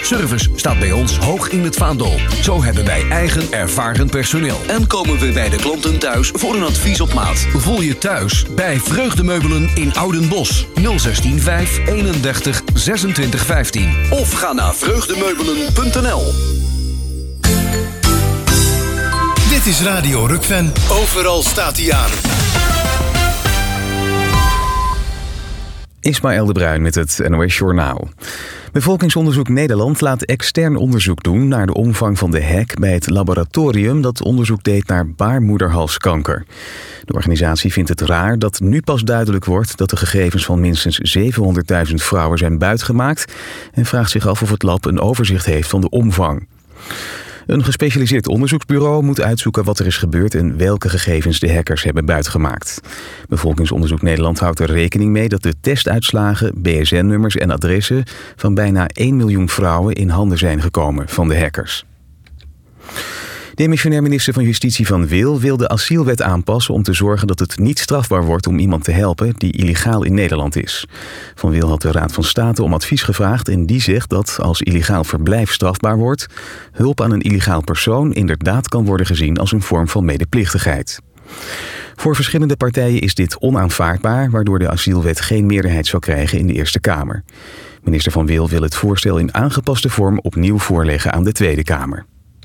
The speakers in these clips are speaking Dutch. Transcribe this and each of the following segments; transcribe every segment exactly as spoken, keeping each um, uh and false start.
Service staat bij ons hoog in het vaandel. Zo hebben wij eigen ervaren personeel. En komen we bij de klanten thuis voor een advies op maat. Voel je thuis bij Vreugdemeubelen in Oudenbosch. nul zestien vijf eenendertig zesentwintig vijftien. Of ga naar vreugdemeubelen punt n l. Dit is Radio Rukven. Overal staat hij aan. Ismaël de Bruin met het N O S Journaal. Bevolkingsonderzoek Nederland laat extern onderzoek doen naar de omvang van de hek bij het laboratorium dat onderzoek deed naar baarmoederhalskanker. De organisatie vindt het raar dat nu pas duidelijk wordt dat de gegevens van minstens zevenhonderdduizend vrouwen zijn buitgemaakt en vraagt zich af of het lab een overzicht heeft van de omvang. Een gespecialiseerd onderzoeksbureau moet uitzoeken wat er is gebeurd en welke gegevens de hackers hebben buitgemaakt. Bevolkingsonderzoek Nederland houdt er rekening mee dat de testuitslagen, B S N-nummers en adressen van bijna één miljoen vrouwen in handen zijn gekomen van de hackers. Demissionair minister van Justitie Van Wil wil de asielwet aanpassen om te zorgen dat het niet strafbaar wordt om iemand te helpen die illegaal in Nederland is. Van Wil had de Raad van State om advies gevraagd en die zegt dat als illegaal verblijf strafbaar wordt, hulp aan een illegaal persoon inderdaad kan worden gezien als een vorm van medeplichtigheid. Voor verschillende partijen is dit onaanvaardbaar, waardoor de asielwet geen meerderheid zal krijgen in de Eerste Kamer. Minister Van Wil wil het voorstel in aangepaste vorm opnieuw voorleggen aan de Tweede Kamer.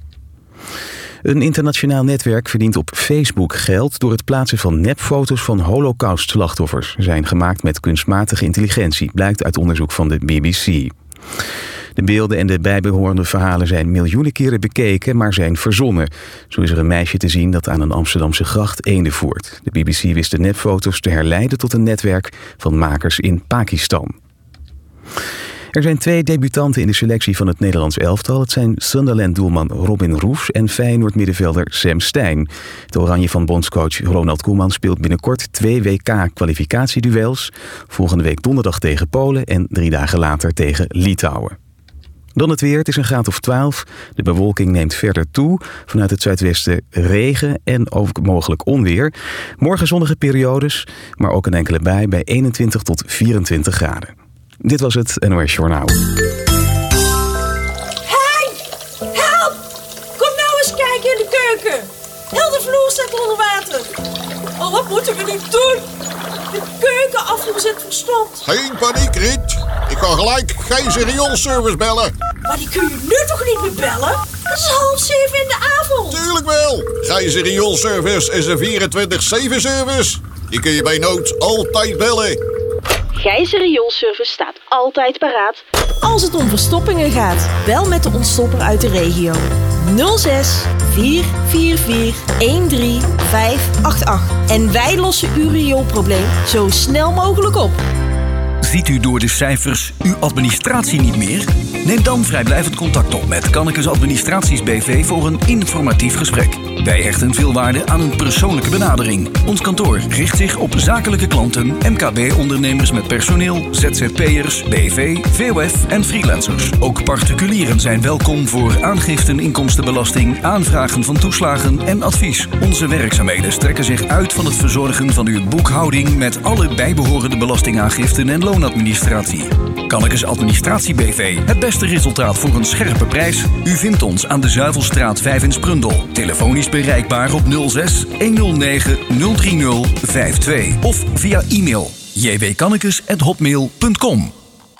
Een internationaal netwerk verdient op Facebook geld door het plaatsen van nepfoto's van Holocaust-slachtoffers. Zijn gemaakt met kunstmatige intelligentie, blijkt uit onderzoek van de B B C. De beelden en de bijbehorende verhalen zijn miljoenen keren bekeken, maar zijn verzonnen. Zo is er een meisje te zien dat aan een Amsterdamse gracht eenden voert. De B B C wist de nepfoto's te herleiden tot een netwerk van makers in Pakistan. Er zijn twee debutanten in de selectie van het Nederlands elftal. Het zijn Sunderland-doelman Robin Roefs en Feyenoord-middenvelder Sam Stein. De Oranje van bondscoach Ronald Koeman speelt binnenkort twee W K-kwalificatieduels. Volgende week donderdag tegen Polen en drie dagen later tegen Litouwen. Dan het weer, het is een graad of twaalf. De bewolking neemt verder toe. Vanuit het zuidwesten regen en ook mogelijk onweer. Morgen zonnige periodes, maar ook een enkele bui bij eenentwintig tot vierentwintig graden. Dit was het N O S Journaal. Hey! Help! Kom nou eens kijken in de keuken. Heel de vloer staat onder water. Oh, wat moeten we nu doen? De keukenafvoer zit verstomd. Geen paniek, Riet. Ik kan gelijk geen rioolservice bellen. Maar die kun je nu toch niet meer bellen? Het is half zeven in de avond. Tuurlijk wel. Gijzer Rioolservice is een vierentwintig zeven service. Die kun je bij nood altijd bellen. Gijzer Rioolservice staat altijd paraat als het om verstoppingen gaat. Bel met de ontstopper uit de regio. nul zes vier vier vier een drie vijf acht acht. En wij lossen uw rioolprobleem zo snel mogelijk op. Ziet u door de cijfers uw administratie niet meer? Neem dan vrijblijvend contact op met Kannekes Administraties B V voor een informatief gesprek. Wij hechten veel waarde aan een persoonlijke benadering. Ons kantoor richt zich op zakelijke klanten, M K B-ondernemers met personeel, Z Z P'ers, B V, V O F en freelancers. Ook particulieren zijn welkom voor aangiften inkomstenbelasting, aanvragen van toeslagen en advies. Onze werkzaamheden strekken zich uit van het verzorgen van uw boekhouding met alle bijbehorende belastingaangiften en loonadministratie. Kannekes Administratie B V. Het beste resultaat voor een scherpe prijs. U vindt ons aan de Zuivelstraat vijf in Sprundel. Telefonisch bereikbaar op nul zes honderd negen nul drie nul vijf twee. Of via e-mail j w kannekes at hotmail punt com.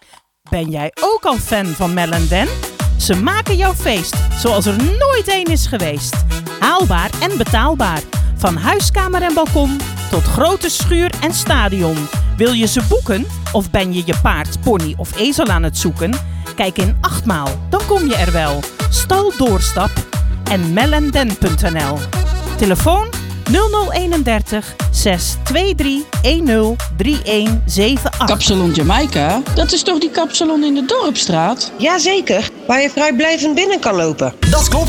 Ben jij ook al fan van Mel en Den? Ze maken jouw feest zoals er nooit één is geweest. Haalbaar en betaalbaar. Van huiskamer en balkon tot grote schuur en stadion. Wil je ze boeken? Of ben je je paard, pony of ezel aan het zoeken? Kijk in Achtmaal, dan kom je er wel. Stal Doorstap en mellenden punt n l. Telefoon nul nul eenendertig zes twee drie een nul drie een zeven acht. Kapsalon Jamaica? Dat is toch die kapsalon in de Dorpstraat? Jazeker, waar je vrijblijvend binnen kan lopen. Dat klopt.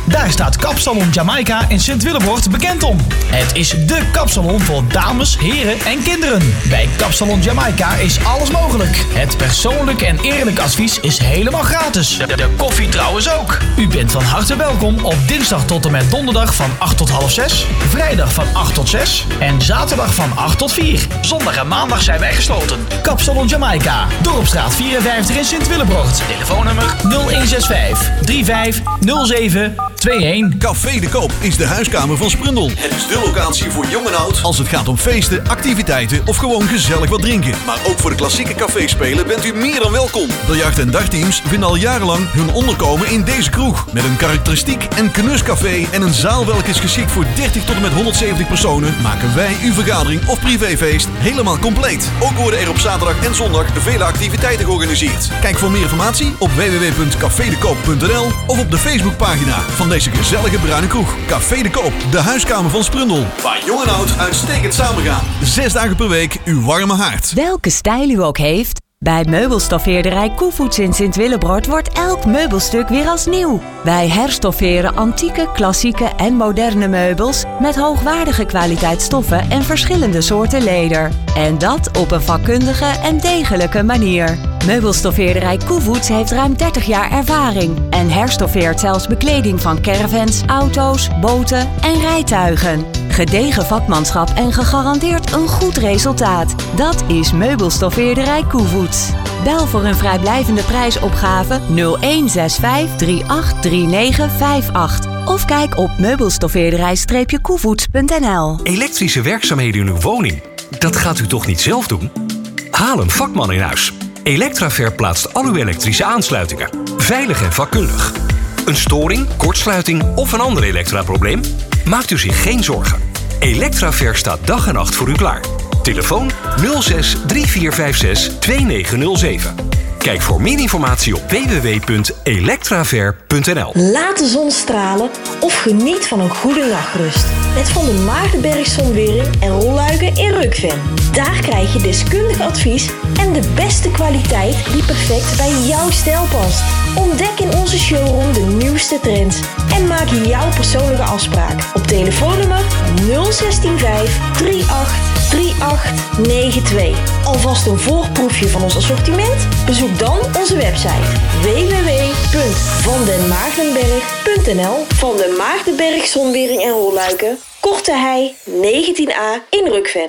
Daar staat Kapsalon Jamaica in Sint-Willebroord bekend om. Het is dé kapsalon voor dames, heren en kinderen. Bij Kapsalon Jamaica is alles mogelijk. Het persoonlijk en eerlijk advies is helemaal gratis. De, de koffie trouwens ook. U bent van harte welkom op dinsdag tot en met donderdag van acht tot half zes. Vrijdag van acht tot zes. En zaterdag van acht tot vier. Zondag en maandag zijn wij gesloten. Kapsalon Jamaica. Dorpstraat vierenvijftig in Sint-Willebroord. Telefoonnummer nul een zes vijf drie vijf nul zeven twee een. Café de Koop is de huiskamer van Sprundel. Het is de locatie voor jong en oud als het gaat om feesten, activiteiten of gewoon gezellig wat drinken. Maar ook voor de klassieke caféspelen bent u meer dan welkom. Biljart- en dagteams vinden al jarenlang hun onderkomen in deze kroeg. Met een karakteristiek en knuscafé en een zaal welke is geschikt voor dertig tot en met honderdzeventig personen, maken wij uw vergadering of privéfeest helemaal compleet. Ook worden er op zaterdag en zondag vele activiteiten georganiseerd. Kijk voor meer informatie op w w w punt café de koop punt n l of op de Facebookpagina van deze gezellige bruine kroeg. Café de Koop, de huiskamer van Sprundel. Waar jong en oud uitstekend samengaan. Zes dagen per week uw warme haard. Welke stijl u ook heeft, bij meubelstoffeerderij Koevoets in Sint-Willebroord wordt elk meubelstuk weer als nieuw. Wij herstofferen antieke, klassieke en moderne meubels met hoogwaardige kwaliteit stoffen en verschillende soorten leder. En dat op een vakkundige en degelijke manier. Meubelstoffeerderij Koevoets heeft ruim dertig jaar ervaring en herstoffeert zelfs bekleding van caravans, auto's, boten en rijtuigen. Gedegen vakmanschap en gegarandeerd een goed resultaat. Dat is Meubelstoffeerderij Koevoets. Bel voor een vrijblijvende prijsopgave nul een zes vijf drie acht drie negen vijf acht of kijk op meubelstoffeerderij koevoets punt n l. Elektrische werkzaamheden in uw woning, dat gaat u toch niet zelf doen? Haal een vakman in huis. Electraver plaatst al uw elektrische aansluitingen. Veilig en vakkundig. Een storing, kortsluiting of een ander elektraprobleem? Maakt u zich geen zorgen. Electraver staat dag en nacht voor u klaar. Telefoon nul zes drie vier vijf zes twee negen nul zeven. Kijk voor meer informatie op w w w punt electraver punt n l. Laat de zon stralen of geniet van een goede nachtrust. Met Van de Maagdenberg Zonwering en Rolluiken in Rukven. Daar krijg je deskundig advies en de beste kwaliteit die perfect bij jouw stijl past. Ontdek in onze showroom de nieuwste trends en maak jouw persoonlijke afspraak op telefoonnummer nul een zes vijf drie acht drie acht negen twee. Alvast een voorproefje van ons assortiment? Bezoek dan onze website w w w punt van den maagdenberg punt n l. Van de Maagdenberg Zonwering en Rolluiken, Korte Hei negentien a in Rukven.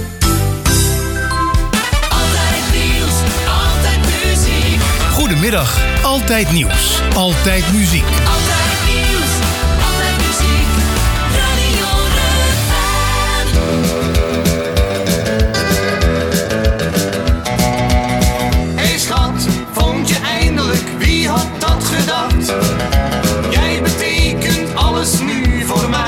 Altijd nieuws, altijd muziek. Goedemiddag, altijd nieuws, altijd muziek. Altijd nieuws, altijd muziek. Radio Rukven. Hey schat, vond je eindelijk, wie had dat gedacht? Jij betekent alles nu voor mij.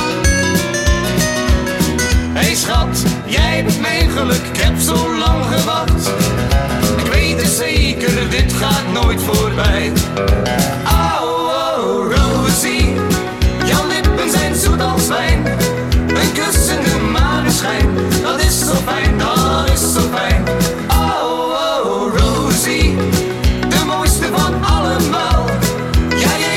Hey schat, jij bent mijn geluk, ik heb zo lang gewacht. Ik weet het zeker, dit gaat nooit voorbij. Oh, oh, Rosie, jouw lippen zijn zoet als wijn. Een kus in de maneschijn, dat is zo fijn, dat is zo fijn. Oh, oh, Rosie, de mooiste van allemaal. Jij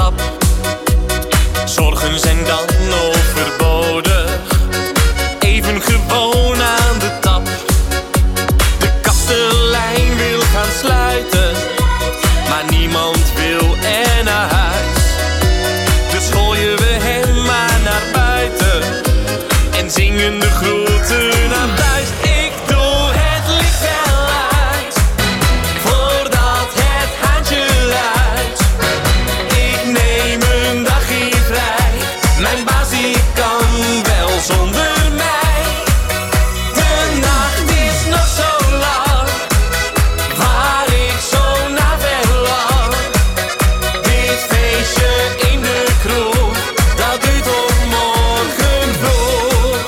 stap. Zorgen zijn dan overbodig. Even gewoon aan de tap. De kastelein wil gaan sluiten, maar niemand wil er naar huis. Dus gooien we hem maar naar buiten en zingen de groeten naar thuis. Ik doe het licht wel uit, voordat het haantje luidt. Ik neem een dagje vrij, mijn baas die kan wel zonder mij. De nacht is nog zo lang, waar ik zo naar verlang. Dit feestje in de kroeg, dat duurt tot morgen vroeg.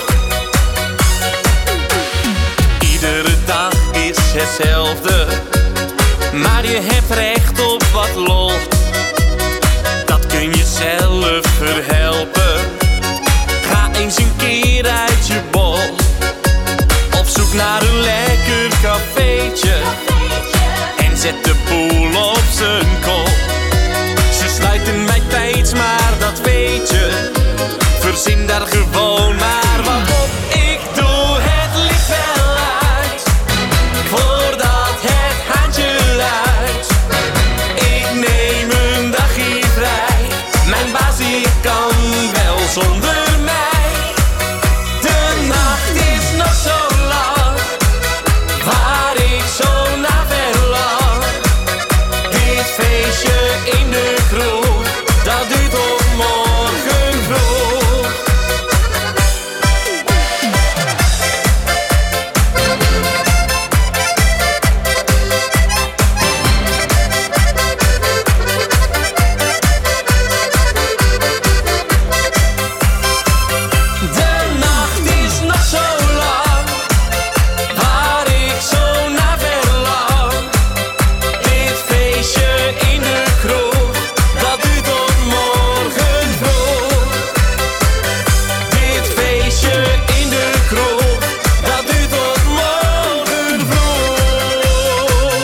Iedere dag is hetzelfde, maar je hebt recht op wat lol. Dat kun je zelf verhelpen. Ga eens een keer uit je bol, op zoek naar een lekker cafeetje, en zet de boel op zijn kop. Ze sluiten mij tijds, maar dat weet je. Verzin daar gewoon maar wat op. Ik doe het licht wel uit, voordat het haantje luidt. Ik neem een dagje vrij, mijn baas die kan wel zonder mij. De nacht is nog zo lang, waar ik zo naar verlang. Dit feestje in de kroeg, dat duurt tot morgen vroeg. De nacht is nog zo lang, waar ik zo naar verlang. Dit feestje in de kroeg, dat duurt tot morgen vroeg. Dit feestje in de kroeg, dat duurt tot morgen vroeg.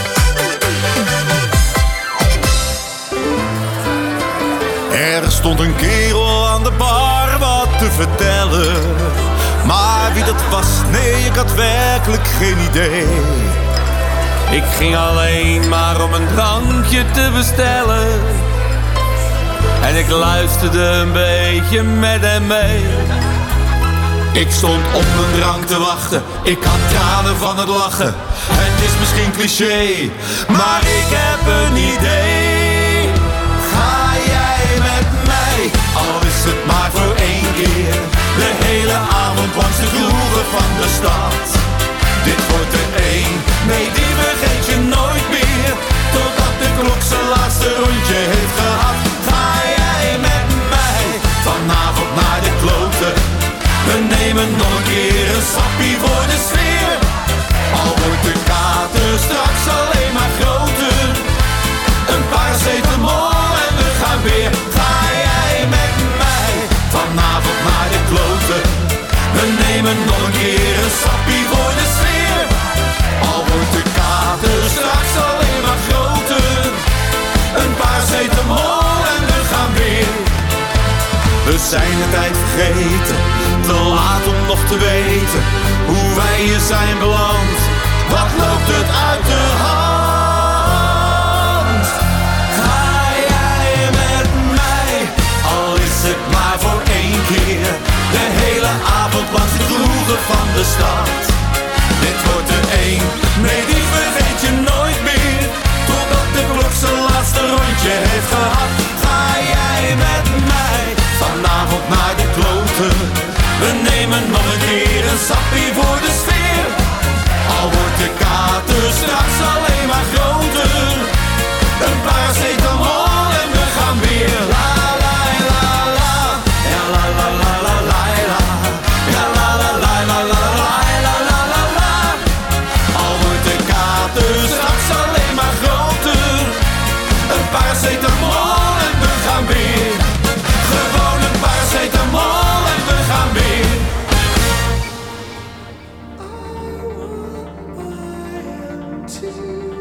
Er stond een kerel aan de bar wat te vertellen, maar wie dat was, nee, ik had werkelijk geen idee. Ik ging alleen maar om een drankje te bestellen, en ik luisterde een beetje met hem mee. Ik stond op mijn drank te wachten, ik had tranen van het lachen. Het is misschien cliché, maar ik heb een idee. Ga jij met mij, al is het maar voor één keer, de hele avond langs de kroegen van de stad. Dit wordt er één, nee die vergeet je nooit meer, totdat de klok zijn laatste rondje heeft gehad. Ga jij met mij, vanavond naar de kloten. We nemen nog een keer een sappie voor de sfeer. Al wordt de kater straks alleen maar groter. Een paracetamol en we gaan weer. Ga jij met mij, vanavond naar de kloten. We nemen nog een keer een sappie voor de sfeer. Al wordt de kater straks alleen maar groter. Een paracetamol en we gaan weer. We zijn de tijd vergeten, te laat om nog te weten hoe wij hier zijn beland. Wat loopt het uit de hand? Ga jij met mij, al is het maar voor één keer, de hele avond langs de kroegen van de stad. Dit wordt er één, nee die vergeet je nooit meer, totdat de klok zijn laatste rondje heeft gehad. Ga jij met mij, vanavond naar de kloten. We nemen nog een keer een sappie voor de sfeer. Al wordt de kater straks alleen maar groter. Een paracetamol en we gaan weer. La la la la, ja la la la la la la, ja la la la la la la la la la la. Al wordt de kater straks alleen maar groter. Een paracetamol en we gaan weer. Gewoon een paracetamol en we gaan weer. To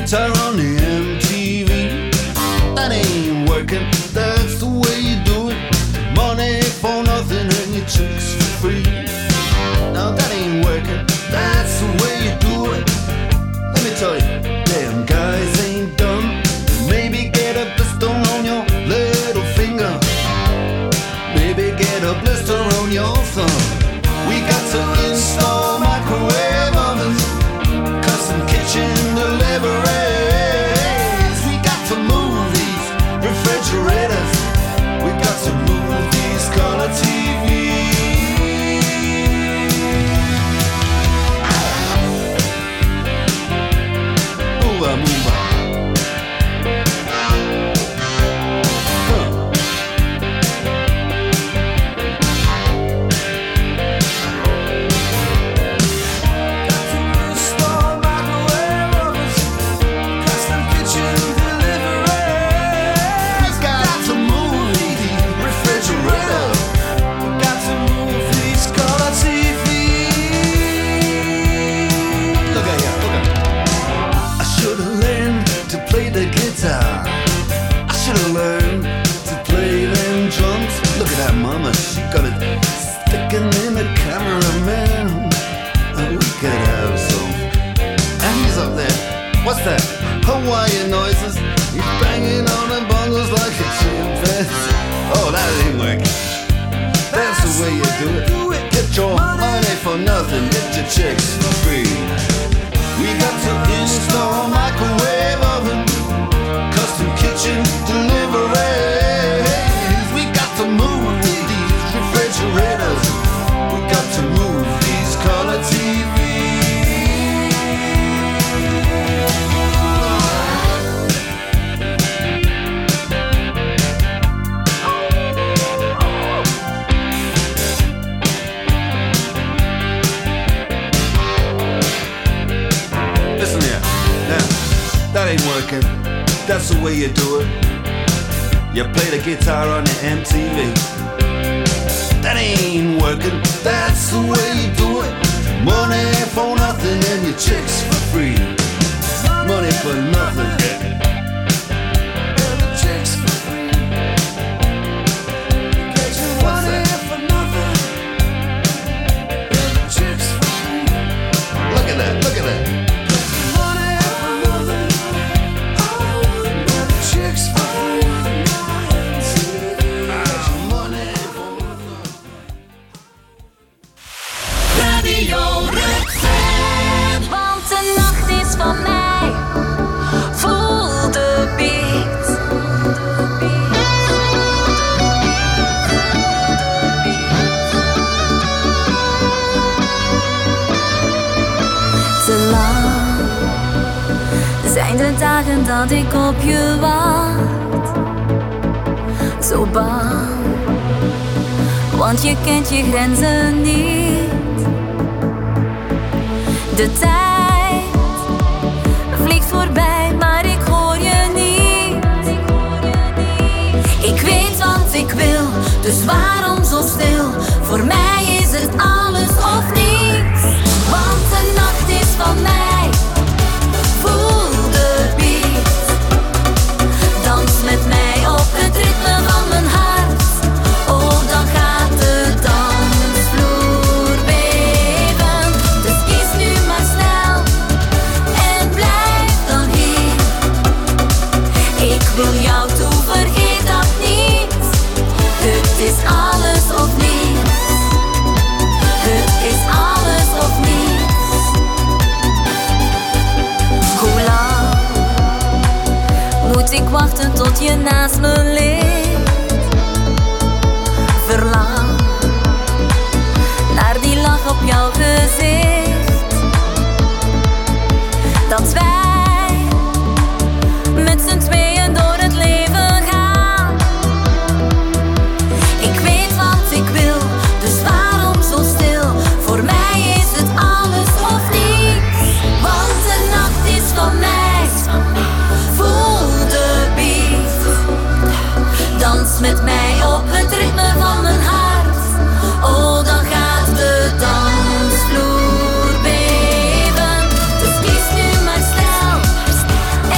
guitar on the M T V. That ain't working, that's the way you do it. Money for nothing and your chicks for free. Now that ain't working, that's the way you do it. Let me tell you, damn guys ain't dumb. Maybe get a blister on your little finger. Maybe get a blister on your thumb. We got to install microwave ovens, custom kitchen deliveries. We got to move these refrigerators. We got to move these color T Vs. Move move she got it sticking in the cameraman. And we could have some. And he's up there. What's that? Hawaiian noises. He's banging on the bongos like a chimpanzee. Oh, that ain't working. That's the way you do it. Get your money for nothing. Get your chicks for free. We got to install microwave oven, custom kitchen deliveries. We got to move refrigerators. We got to move these color T Vs. Listen here, now, that ain't working. That's the way you do it. You play the guitar on the M T V. That ain't working, that's the way you do it. Money for nothing and your chicks for free. Money for nothing and your chicks for free. Get your money for nothing and your chicks for free. Look at that, look at that. Money for nothing and your chicks for free. Want de nacht is van mij. Voel de beat. Te lang zijn de dagen dat ik op je wacht. Zo bang, want je kent je grenzen niet. De tijd vliegt voorbij, maar ik hoor je niet. Ik weet wat ik wil, dus waarom zo stil? Voor mij is het alles of niets. Want de nacht is van mij. Voel de beat. Dans met mij op het ritme van mijn hart. Oh, dan gaat de dansvloer beven. Dus kies nu maar snel en blijf dan hier. Ik wil jou toe, vergeet dat niet. Het is alles of niets. Het is alles of niets. Hoe lang moet ik wachten tot je naast me ligt? Verlang naar die lach op jouw gezicht. Dat wij met z'n tweeën door het leven gaan. Ik weet wat ik wil, dus waarom zo stil? Voor mij is het alles of niets. Want de nacht is van mij. Voel de beat. Dans met mij op het ritme van mijn hart. Oh, dan gaat de dansvloer beven. Dus kies nu maar snel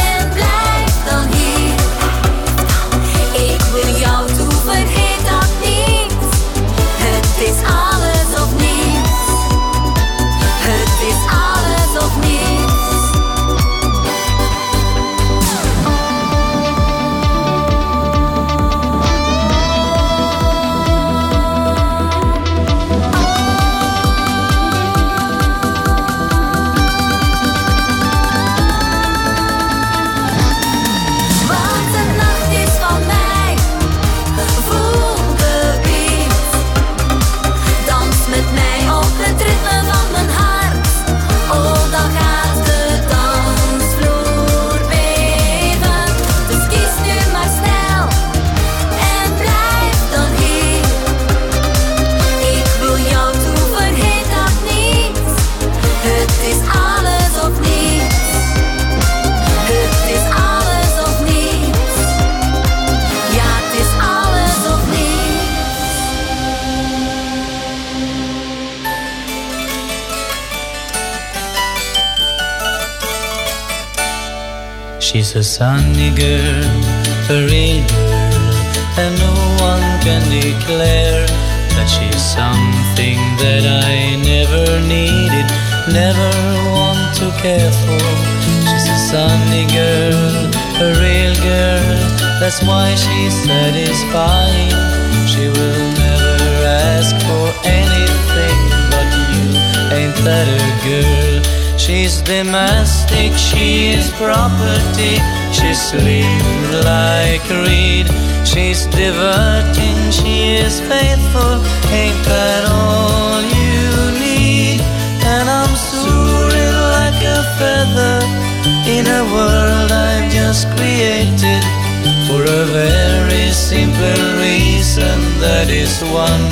She's a sunny girl, a real girl, and no one can declare that she's something that I never needed, never want to care for. She's a sunny girl, a real girl, that's why she's satisfying. She will never ask for anything but you, ain't that a girl? She's domestic, she is property, she's slim like a reed. She's diverting, she is faithful, ain't that all you need? And I'm soaring like a feather in a world I've just created, for a very simple reason, that is one.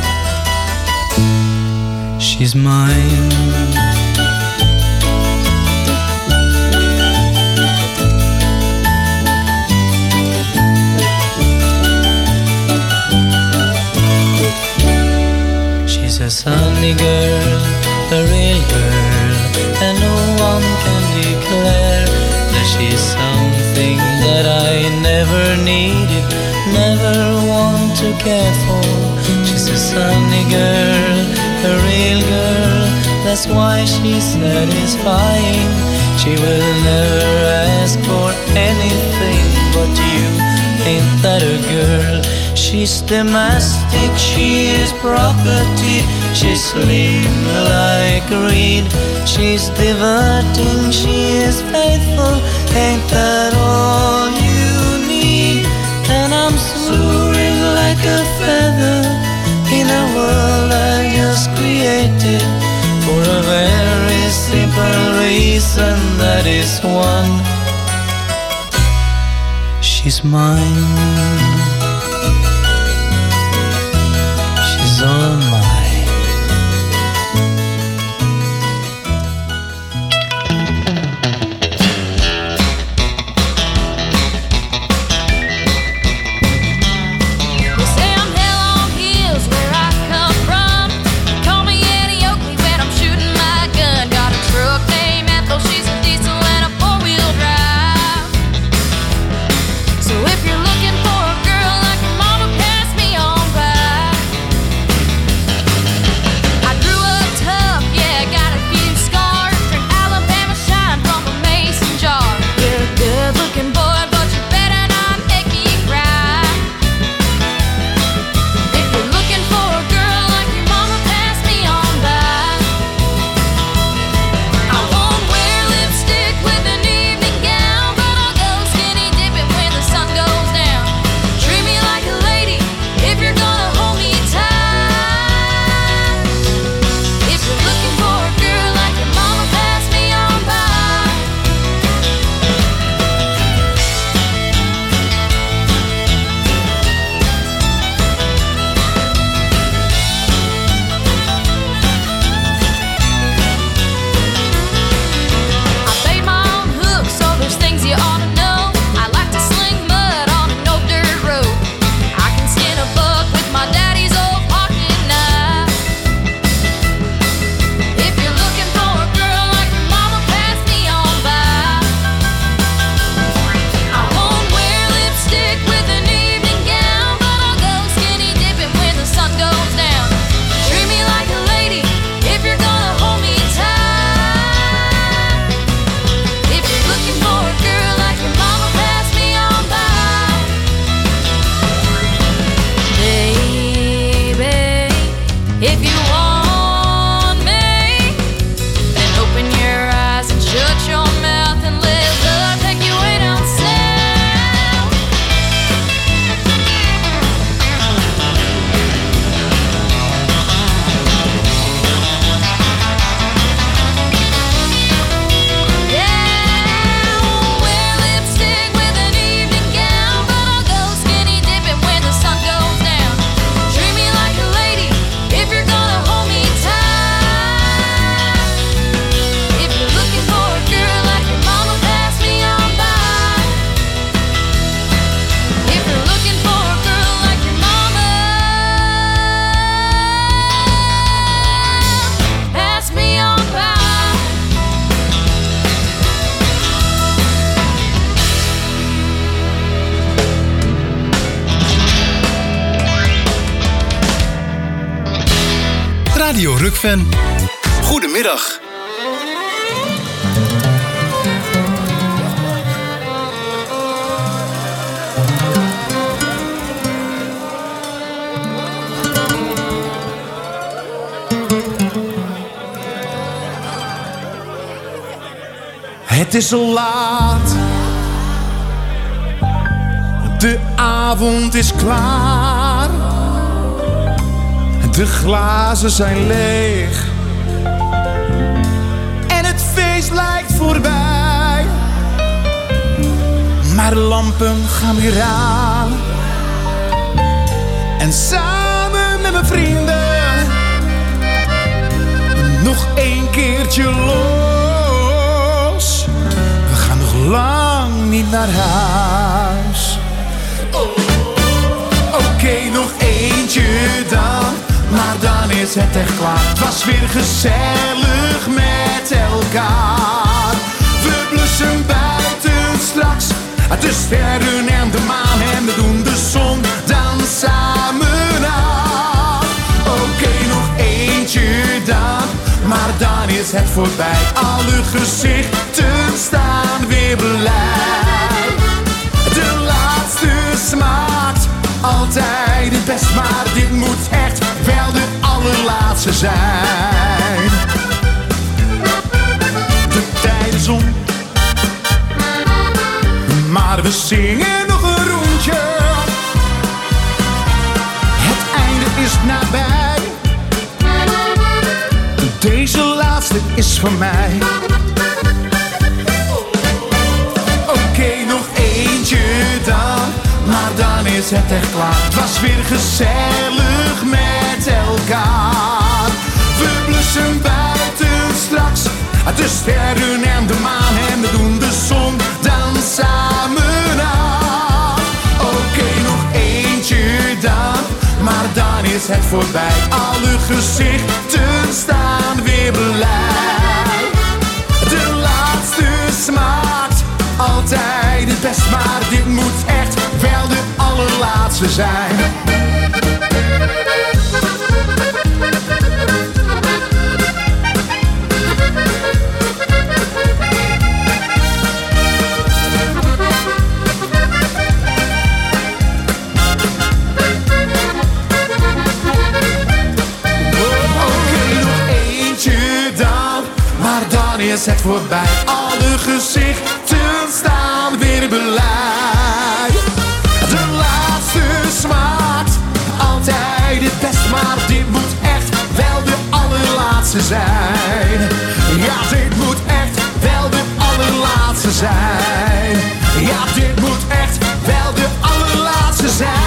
She's mine. She's a sunny girl, a real girl, and no one can declare that she's something that I never needed, never want to care for. She's a sunny girl, a real girl, that's why she's satisfying. She will never ask for anything but you, ain't that a girl? She's domestic, she is property, she's slim like a reed. She's diverting, she is faithful, ain't that all you need? And I'm soaring like a feather in a world I just created, for a very simple reason, that is one. She's mine. All mine. You say I'm hell on heels where I come from. Call me Eddie Oakley when I'm shooting my gun. Got a truck named Ethel, she's a diesel and a four-wheel drive. So if you're looking for a girl Radio Rukven. Goedemiddag. Het is al laat. De avond is klaar. De glazen zijn leeg. En het feest lijkt voorbij. Maar de lampen gaan weer aan. En samen met mijn vrienden nog één keertje los. We gaan nog lang niet naar huis. Oké, okay, nog eentje dan. Maar dan is het echt klaar. Het was weer gezellig met elkaar. We blussen buiten straks de sterren en de maan. En we doen de zon dan samen aan. Oké, okay, nog eentje dan. Maar dan is het voorbij. Alle gezichten staan weer blij. De laatste smaakt altijd het best. Maar dit moet echt wel de allerlaatste zijn. De tijd is om. Maar we zingen nog een rondje. Het einde is nabij. Deze laatste is van mij. Oké, okay, nog eentje dan. Maar dan is het echt klaar. Het was weer gezellig met elkaar. We blussen buiten straks de sterren en de maan. En we doen de zon dan samen aan. Oké, okay, nog eentje dan. Maar dan is het voorbij. Alle gezichten staan weer blij. De laatste smaakt altijd het best. Maar dit moet echt wel de allerlaatste zijn. Is het voorbij, alle gezichten staan weer blij. De laatste smaakt altijd het best, maar dit moet echt wel de allerlaatste zijn. Ja, dit moet echt wel de allerlaatste zijn. Ja, dit moet echt wel de allerlaatste zijn.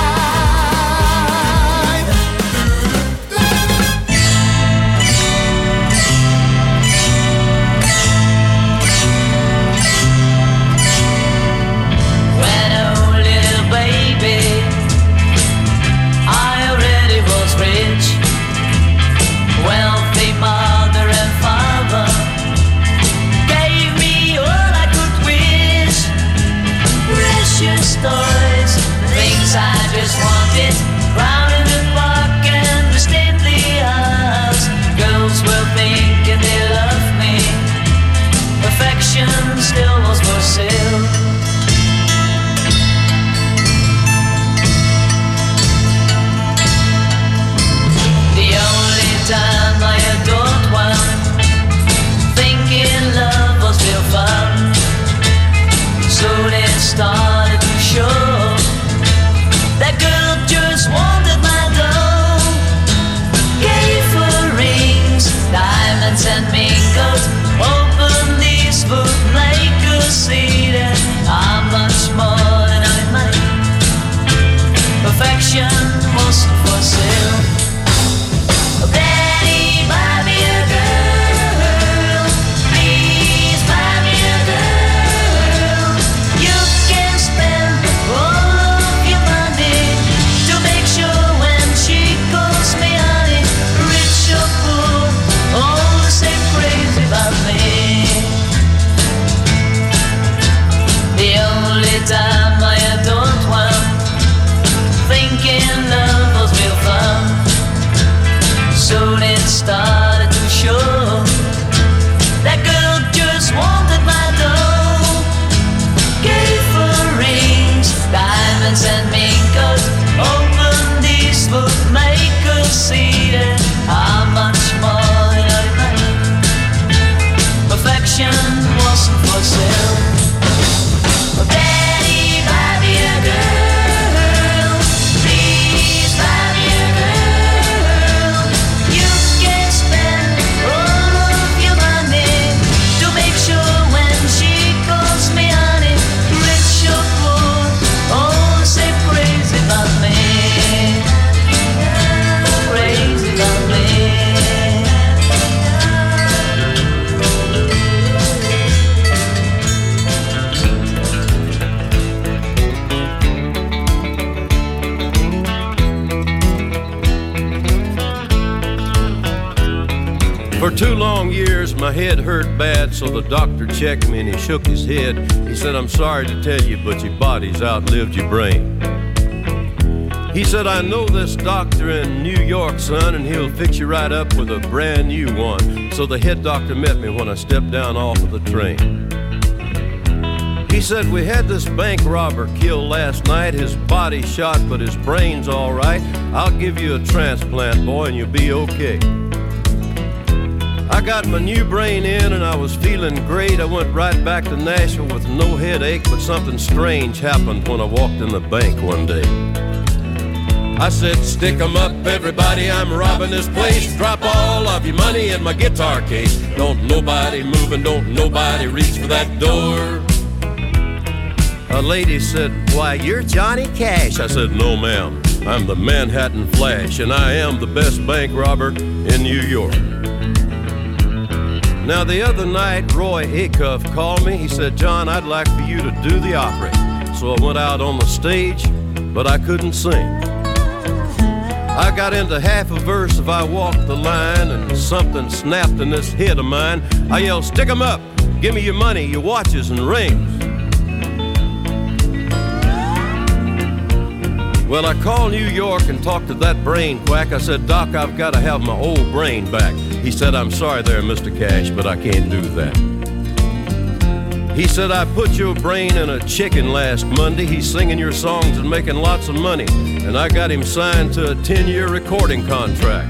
Stories, things I just wanted, round in the park and the stately house. Girls were thinking they loved me. Affection still was for sale. The only time I adored one, thinking love was real fun. Soon it started to show. That girl just wanted my dough. Gave her rings, diamonds and mingles. Open these would make her see that I'm much more than I might. Perfection wasn't for sale. Daddy, buy me a girl. Please buy me a girl. You can spend all of your money to make sure when she calls me honey, rich or poor, all the same crazy about me. The only time I adored one, thinking love was real fun. Soon it started two long years, my head hurt bad, so the doctor checked me and he shook his head. He said, I'm sorry to tell you, but your body's outlived your brain. He said, I know this doctor in New York, son, and he'll fix you right up with a brand new one. So the head doctor met me when I stepped down off of the train. He said, we had this bank robber killed last night. His body shot, but his brain's all right. I'll give you a transplant, boy, and you'll be okay. I got my new brain in and I was feeling great. I went right back to Nashville with no headache, but something strange happened when I walked in the bank one day. I said, stick 'em up, everybody, I'm robbing this place. Drop all of your money in my guitar case. Don't nobody move and don't nobody reach for that door. A lady said, why, you're Johnny Cash. I said, no, ma'am, I'm the Manhattan Flash, and I am the best bank robber in New York. Now, the other night, Roy Acuff called me. He said, John, I'd like for you to do the opera. So I went out on the stage, but I couldn't sing. I got into half a verse if I walked the line, and something snapped in this head of mine. I yelled, stick 'em up, give me your money, your watches and rings. Well, I called New York and talked to that brain quack. I said, Doc, I've got to have my old brain back. He said, I'm sorry there, Mister Cash, but I can't do that. He said, I put your brain in a chicken last Monday. He's singing your songs and making lots of money. And I got him signed to a ten-year recording contract.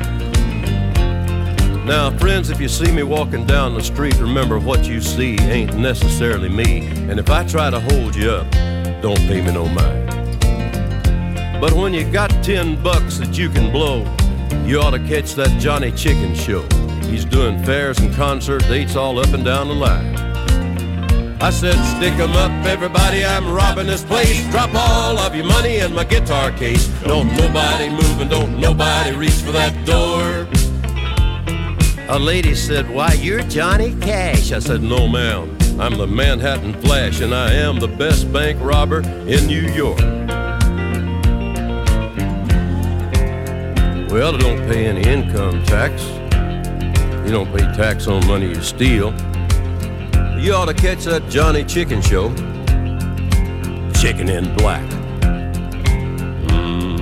Now, friends, if you see me walking down the street, remember what you see ain't necessarily me. And if I try to hold you up, don't pay me no mind. But when you got ten bucks that you can blow, you ought to catch that Johnny Chicken show. He's doing fairs and concert dates all up and down the line. I said, stick 'em up, everybody, I'm robbing this place. Drop all of your money in my guitar case. Don't nobody move and don't nobody reach for that door. A lady said, why, you're Johnny Cash. I said, no, ma'am, I'm the Manhattan Flash, and I am the best bank robber in New York. Well, I don't pay any income tax. You don't pay tax on money you steal. You ought to catch that Johnny Chicken show. Chicken in Black. Mm.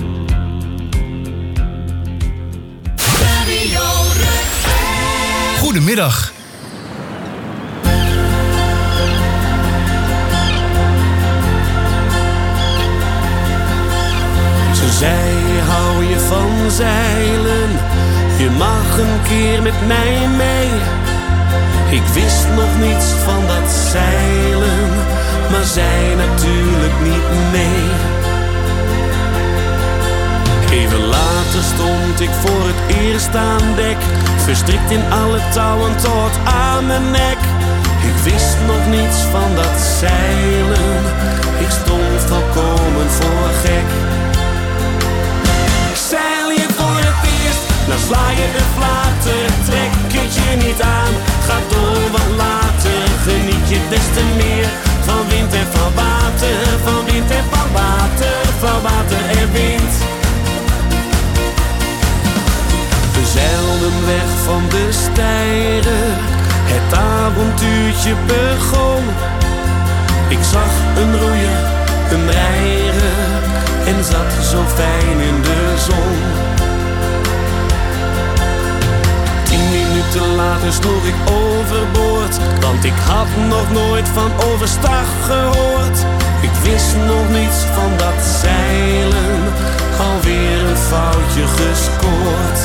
Goedemiddag. Ze zei, hou je van zeilen? Je mag een keer met mij mee. Ik wist nog niets van dat zeilen, maar zij natuurlijk niet mee. Even later stond ik voor het eerst aan dek, verstrikt in alle touwen tot aan mijn nek. Ik wist nog niets van dat zeilen, ik stond volkomen voor gek. Zeil je voor het eerst, dan sla je de flater, trek het je niet aan. Ga door wat later, geniet je des te meer van wind en van water, van wind en van water, van water en wind. We zeilden weg van de steigen, het avontuurtje begon. Ik zag een roeier, een rijger en zat zo fijn in de zon. Tien minuten later sloeg ik overboord, want ik had nog nooit van overstag gehoord. Ik wist nog niets van dat zeilen, alweer een foutje gescoord.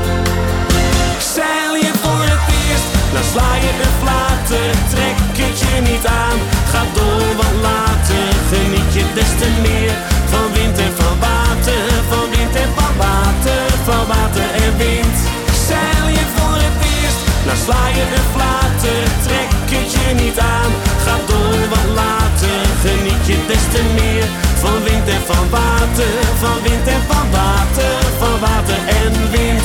Zeil je voor het eerst, dan sla je de flater, trek het je niet aan. Ga door wat later, geniet je des te meer van wind en van water, van wind en van water, van water en wind. Zeil je voor het eerst, dan sla je de flater, trek het je niet aan. Ga door wat later, geniet je des te meer van wind en van water, van wind en van water, van water en wind.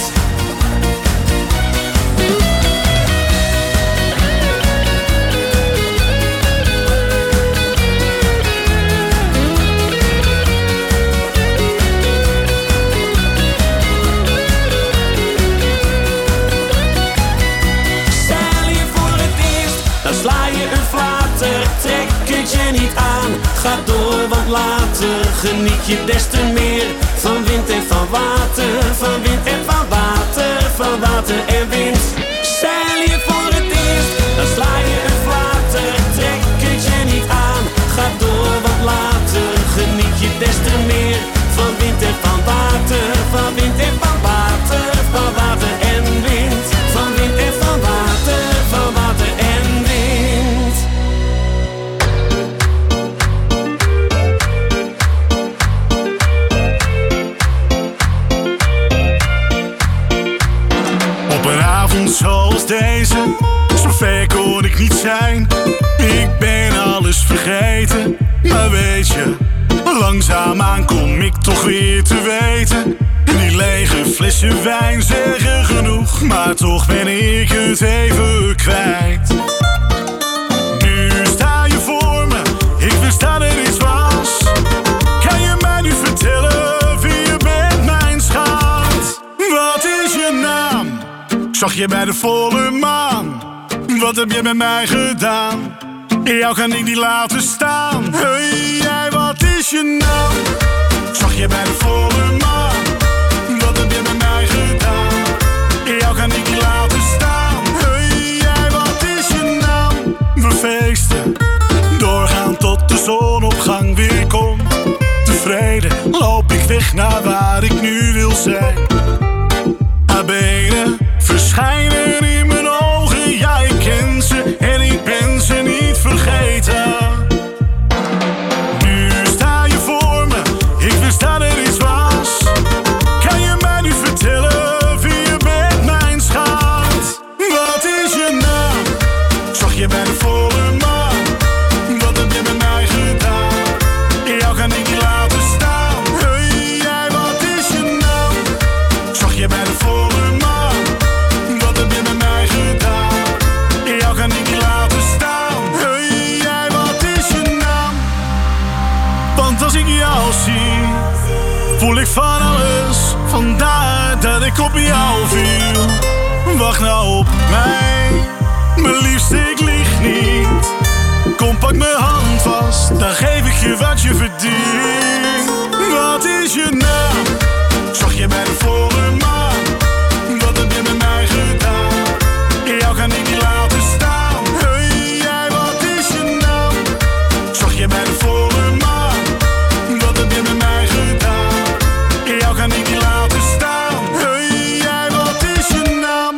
geniet je des te meer van wind en van water, van wind en van water, van water en wind. Zeil je voor het eerst, dan sla je een flater, trek het je niet aan, ga door wat later, geniet je des te meer van wind en van water, van wind en van water, van water en wind, van wind en van water, van water en wind. Op een avond zoals deze, zo ver kon ik niet zijn. Ik ben alles vergeten, maar weet je, langzaamaan kom ik toch weer te weten. Die lege flessen wijn zeggen genoeg, maar toch ben ik het even kwijt. Nu sta je voor me, ik wist dat er iets was. Kan je mij nu vertellen wie je bent, mijn schat? Wat is je naam? Ik zag je bij de volle maan. Wat heb je met mij gedaan? Jou kan ik niet laten staan. Hey, jij, wat is je naam? Ik zag je bij de volle maan. Wat heb je met mij gedaan? Jou kan ik niet laten staan. Hey, jij, wat is je naam? We feesten, doorgaan tot de zonsopgang weer komt. Tevreden loop ik weg naar waar ik nu wil zijn. Haar benen verschijnen in mijn ogen. Ja, ik ken ze en ik ben ze niet vergeten. Nu sta je voor me, ik wist dat er iets was. Kan je mij nu vertellen wie je bent, mijn schat? Wat is je naam? Ik zag je bij de volle maan. Wat heb je met mij gedaan? Jou kan ik niet laten staan. Hey, jij, wat is je naam? Ik zag je bij de volle maan. Wat heb je met mij gedaan? Jou kan ik niet laten staan. Hey, jij, wat is je naam? Want als ik jou zie, voel ik van alles. Vandaar dat ik op jou viel. Wacht nou op mij, mijn liefste, ik lieg niet. Kom, pak mijn hand vast, dan geef ik je wat je verdient. Wat is je naam? Ik zag je bij de volle maan. Wat heb je met mij gedaan? Jou kan ik niet laten staan. Hey, jij, wat is je naam? Ik zag je bij de volle maan. Wat heb je met mij gedaan? Jou kan ik niet laten staan. Hey, jij, wat is je naam?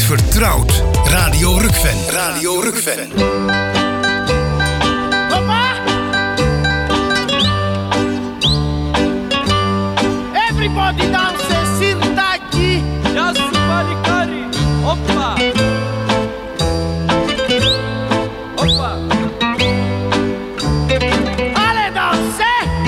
vertrouwd. Radio Rukven. Radio Rukven. Papa! Everybody dance sirtaki. Yes, balikari. Hoppa. Hoppa. Allez danser.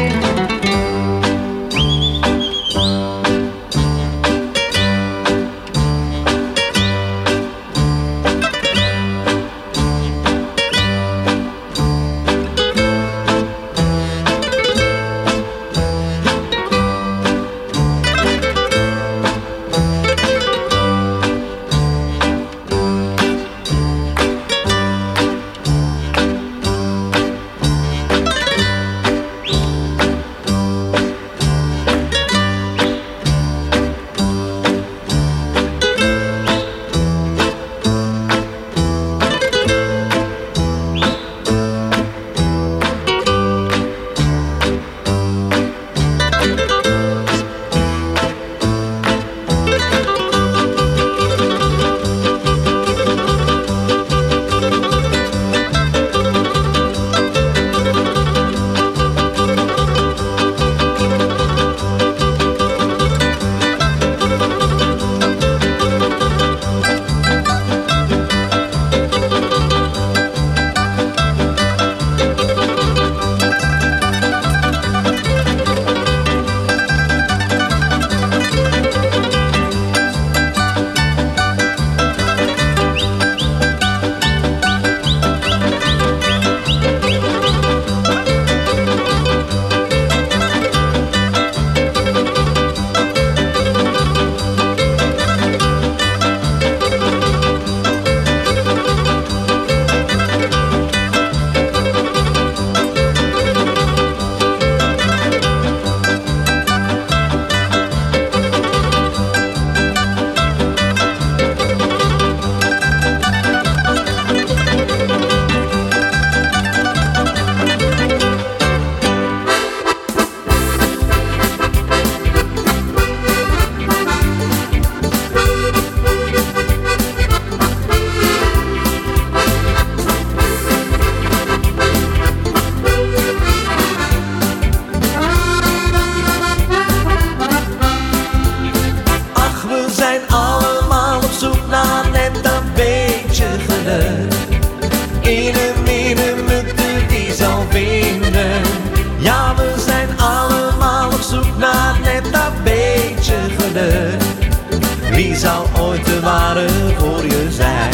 Wie zou ooit de ware voor je zijn?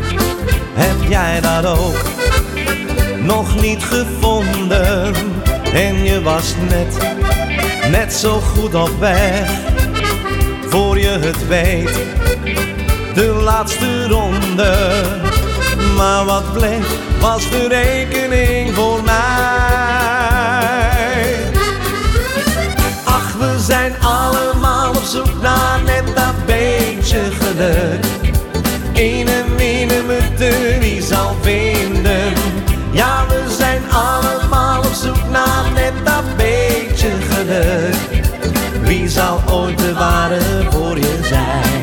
Heb jij dat ook nog niet gevonden? En je was net, net zo goed op weg. Voor je het weet, de laatste ronde. Maar wat bleef, was de rekening voor mij. Ach, we zijn allemaal op zoek naar net dat beetje geluk. Ene minimum wie zal vinden. Ja, we zijn allemaal op zoek naar net dat beetje geluk. Wie zal ooit de ware voor je zijn?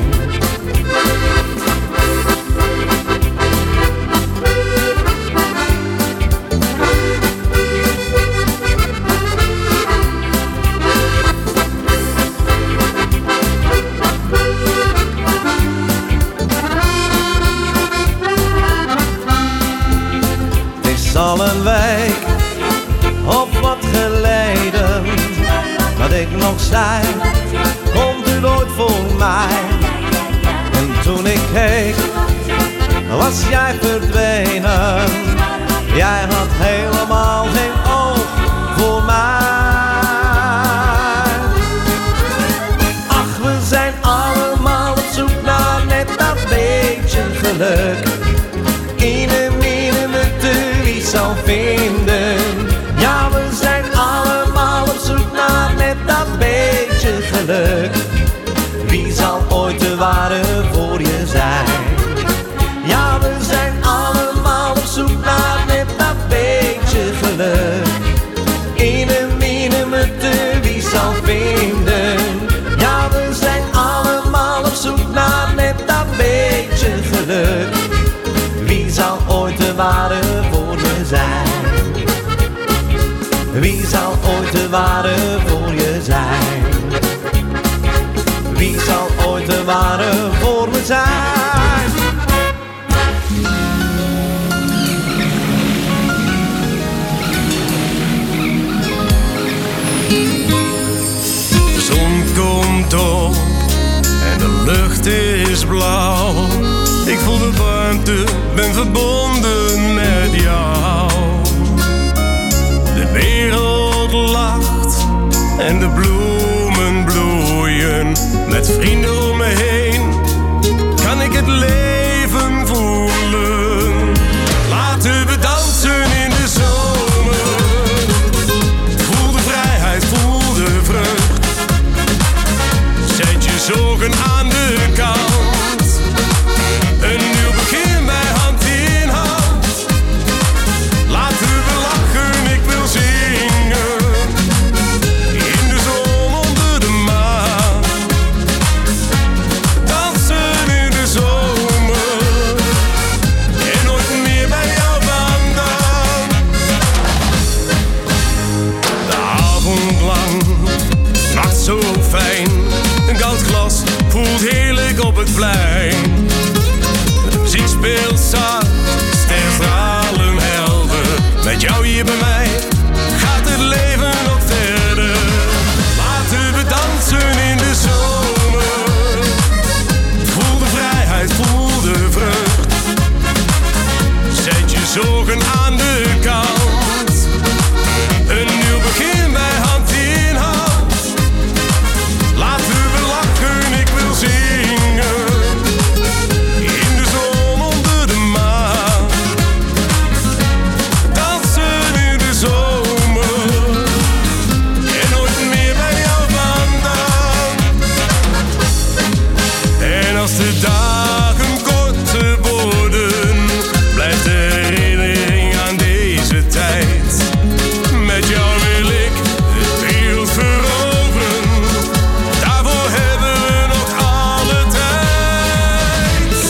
Al een week of wat geleden dat ik nog zei, komt u nooit voor mij. En toen ik keek, was jij verdwenen. Jij had helemaal geen oog voor mij. Ach, we zijn allemaal op zoek naar net dat beetje geluk. Ene wie zal vinden. Ja, we zijn allemaal op zoek naar net dat beetje geluk. Wie zal ooit de ware voor je zijn? Ja, we zijn allemaal op zoek naar net dat beetje geluk. Ene minimum wie zal vinden. Ja, we zijn allemaal op zoek naar net dat beetje ware voor je zijn? Wie zal ooit de ware voor me zijn? De zon komt op en de lucht is blauw. Ik voel de warmte, ben verbonden met jou. De wereld lacht en de bloemen bloeien. Met vrienden om me heen kan ik het leven voelen. Laten we dansen in de zomer. Voel de vrijheid, voel de vreugd. Zet je zorgen aan de kant. Een nieuw begin bij hand in hand. Laten we lachen, ik wil zingen. In de zon onder de maan. Dansen in de zomer. En nooit meer bij jou vandaan. De avond lang, nacht zo fijn. Een koud glas voelt heerlijk op het plein. De muziek speelt zacht, sterrenstralen helder. Met jou hier bij mij gaat het leven nog verder. Laten we dansen in de zomer. Voel de vrijheid, voel de vreugd. Zet je zorgen aan de kant. Een nieuw begin bij hand in hand. Laten we lachen, ik wil zingen. In de zon onder de maan. Dansen in de zomer. En nooit meer bij jou vandaan. En als de dagen korter worden, blijft de herinnering aan deze tijd. Met jou wil ik de wereld veroveren. Daarvoor hebben we nog alle tijd.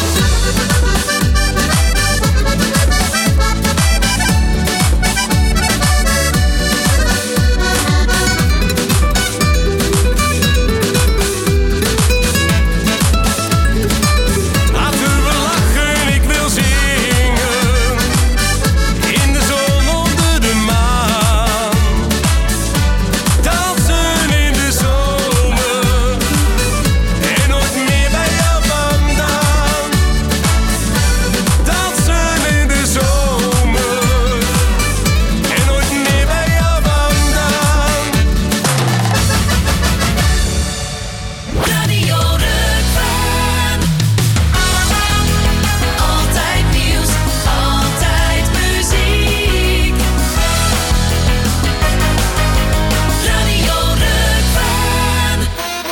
Laten we lachen, ik wil zingen. In de zon onder de maan. Dansen in de zomer. En nooit meer bij jou vandaan. Dansen in de zomer. En nooit meer bij jou vandaan. Radio Rukven. Altijd nieuws, altijd muziek. Radio Rukven.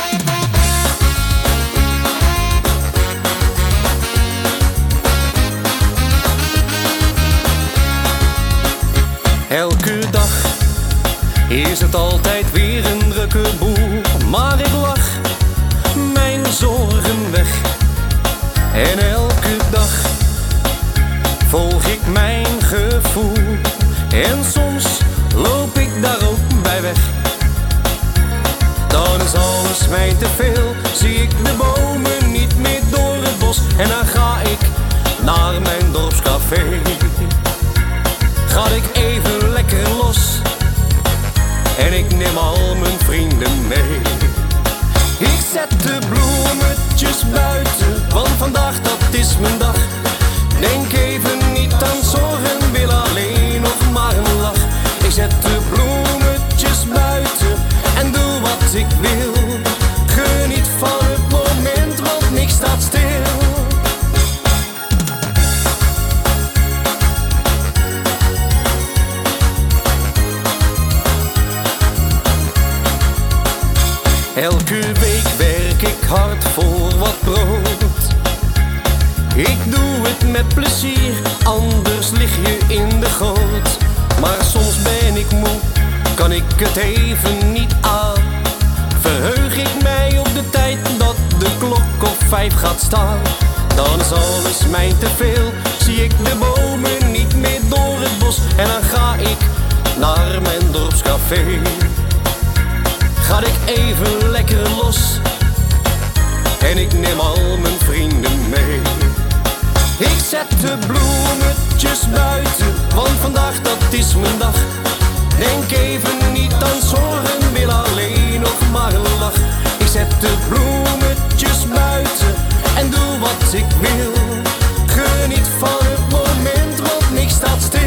Elke dag is het altijd weer een drukke boel. Maar ik lach mijn zorgen weg. En elke dag volg ik mijn gevoel. En soms loop ik daar ook bij weg. Dan is alles mij te veel. Zie ik de bomen niet meer door het bos. En dan ga ik naar mijn dorpscafé. Ga ik even lekker los. En ik neem al mijn vrienden mee. Ik zet de bloemetjes buiten, want vandaag dat is mijn dag. Denk even niet aan zorgen, wil alleen nog maar een lach. Ik zet de bloemetjes buiten en doe wat ik wil. Geniet van het moment, want niks staat stil. Elke week werk ik hard voor wat brood. Ik doe het met plezier, anders lig je in de goot. Maar soms ben ik moe, kan ik het even niet aan. Verheug ik mij op de tijd dat de klok op vijf gaat staan. Dan is alles mij te veel, zie ik de bomen niet meer door het bos. En dan ga ik naar mijn dorpscafé. Ga ik even lekker los en ik neem al mijn vrienden mee. Ik zet de bloemetjes buiten, want vandaag dat is mijn dag. Denk even niet aan zorgen, wil alleen nog maar een lach. Ik zet de bloemetjes buiten en doe wat ik wil. Geniet van het moment, want niks staat stil.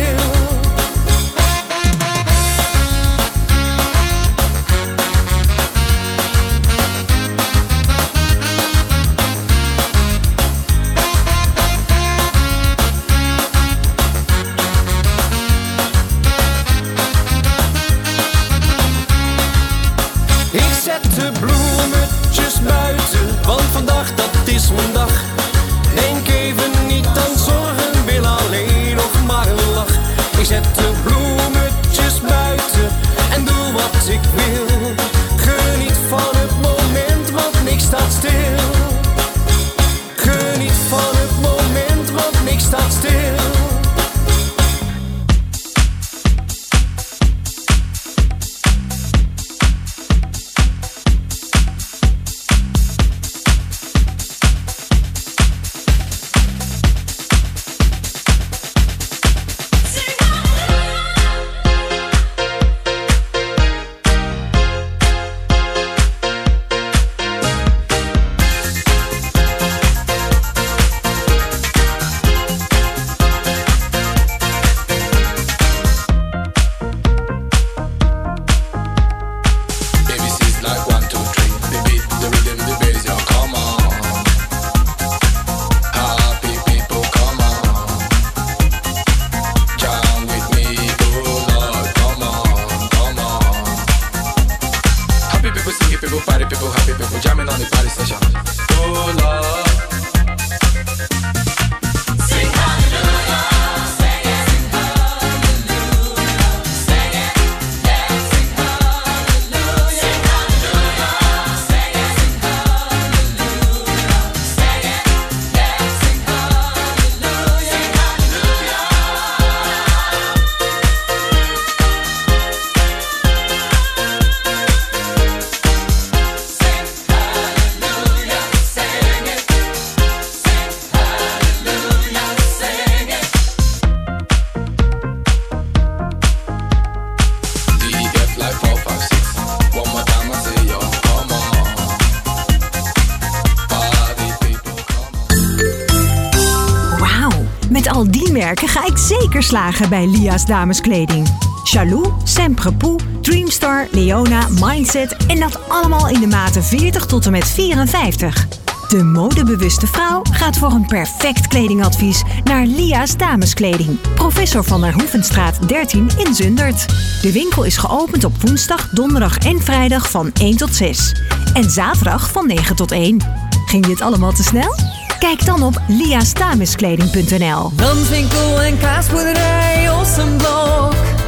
al die merken ga ik zeker slagen bij Lia's dameskleding. Chalou, Semprepoux, Dreamstar, Leona, Mindset en dat allemaal in de maten veertig tot en met vierenvijftig. De modebewuste vrouw gaat voor een perfect kledingadvies naar Lia's dameskleding. Professor van der Hoevenstraat dertien in Zundert. De winkel is geopend op woensdag, donderdag en vrijdag van één tot zes. En zaterdag van negen tot één. Ging dit allemaal te snel? Kijk dan op liasdameskleding punt n l. Danswinkel en kaasboerderij Ossenblok.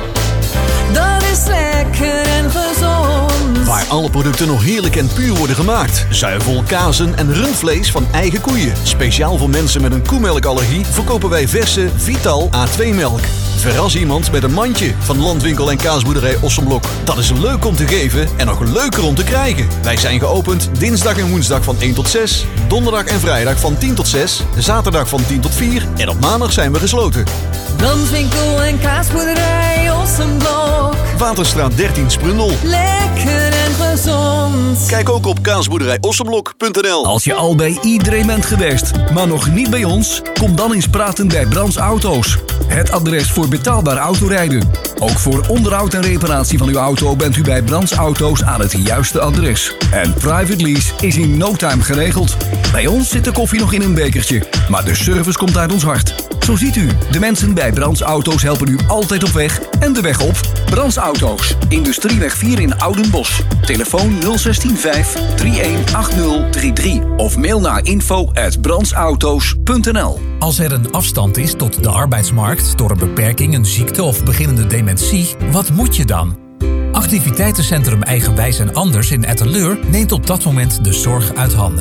Dat is lekker en gezond. Waar alle producten nog heerlijk en puur worden gemaakt. Zuivel, kazen en rundvlees van eigen koeien. Speciaal voor mensen met een koemelkallergie verkopen wij verse Vital A twee melk. Verras iemand met een mandje van Landwinkel en kaasboerderij Ossenblok. Dat is leuk om te geven en nog leuker om te krijgen. Wij zijn geopend dinsdag en woensdag van één tot zes. Donderdag en vrijdag van tien tot zes. Zaterdag van tien tot vier. En op maandag zijn we gesloten. Danswinkel en kaasboerderij Ossenblok. Waterstraat dertien Sprundel. Lekker en gezond. Kijk ook op kaasboerderij ossenblok punt n l. Als je al bij iedereen bent geweest, maar nog niet bij ons, kom dan eens praten bij Brands Auto's. Het adres voor betaalbaar autorijden. Ook voor onderhoud en reparatie van uw auto bent u bij Brands Auto's aan het juiste adres. En private lease is in no time geregeld. Bij ons zit de koffie nog in een bekertje, maar de service komt uit ons hart. Zo ziet u, de mensen bij Brands Auto's helpen u altijd op weg en de weg op. Brands Auto's, Industrieweg vier in Oudenbosch. Telefoon nul een zes vijf drie een acht nul drie drie of mail naar info at brandsauto's punt n l. Als er een afstand is tot de arbeidsmarkt door een beperking, een ziekte of beginnende dementie, wat moet je dan? Activiteitencentrum Eigenwijs en Anders in Etteleur neemt op dat moment de zorg uit handen.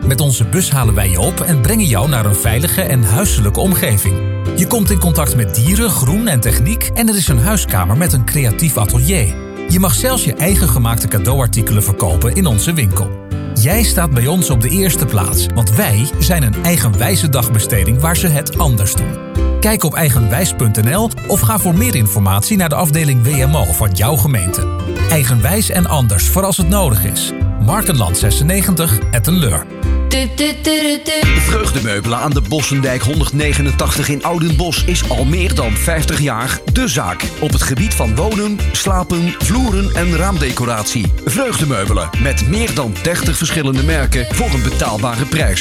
Met onze bus halen wij je op en brengen jou naar een veilige en huiselijke omgeving. Je komt in contact met dieren, groen en techniek en er is een huiskamer met een creatief atelier. Je mag zelfs je eigen gemaakte cadeauartikelen verkopen in onze winkel. Jij staat bij ons op de eerste plaats, want wij zijn een eigenwijze dagbesteding waar ze het anders doen. Kijk op eigenwijs punt n l of ga voor meer informatie naar de afdeling W M O van jouw gemeente. Eigenwijs en anders voor als het nodig is. Markenland zesennegentig, Etten-Leur. Vreugdemeubelen aan de Bossendijk honderdnegenentachtig in Oudenbosch is al meer dan vijftig jaar de zaak. Op het gebied van wonen, slapen, vloeren en raamdecoratie. Vreugdemeubelen met meer dan dertig verschillende merken voor een betaalbare prijs.